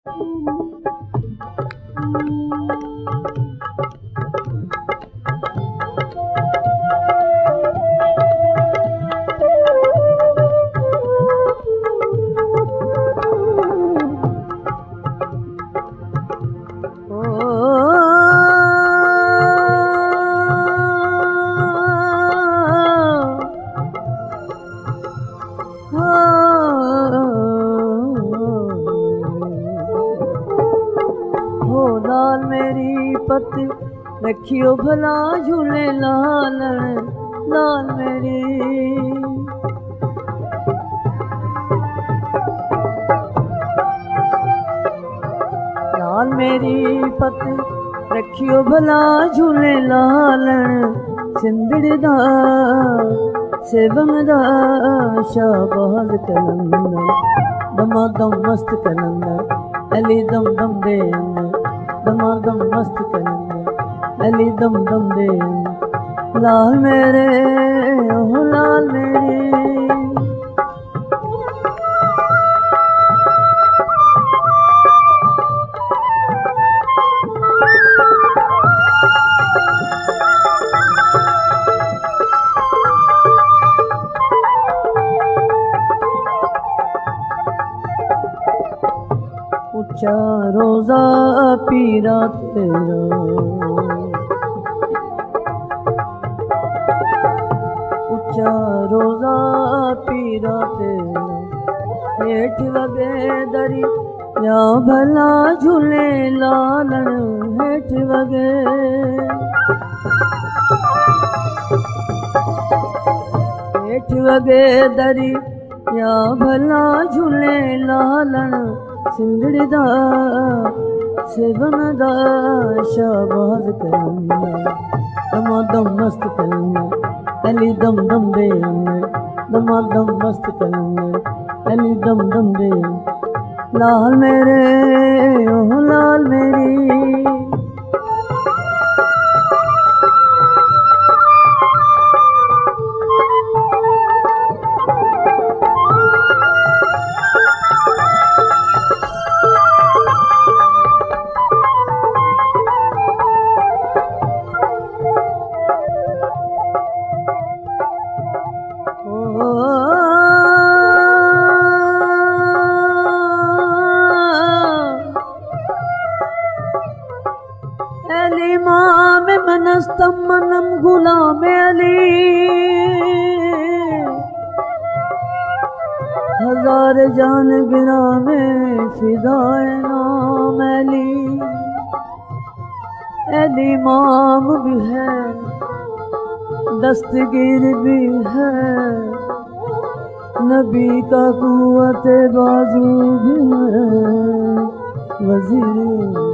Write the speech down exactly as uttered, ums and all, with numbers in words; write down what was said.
रखियो भला झूले लाल लाल मेरी लाल मेरी पत रखियो भला झूले लाल सिंदड़दा सेवंदा शाबाज कलंदर दमादम मस्त कलंदर अली दम दम दे दमादम मस्त कलंदर अली दम दम दे लाल मेरे ओ लाल मेरे ऊंचा रोजा पीरा तेरा रोजा पीरा तेरा हेठ वगे दरी या भला झूले लालन हेठ वगे हेठ वगे दरी या भला झूले लालन सिंदड़दा सेवनदा शाबाज कलंदर दमादम मस्त कलंदर अली दम दम दे दमादम मस्त कलंदर अली दम दम दे लाल मेरे ओ लाल मेरी मनस्तम मनम गुलाम अली हजार जान गिरा में फिदाए नाम अली अली इमाम भी है दस्तगीर भी है नबी का कुव्वत बाजू भी है वजीर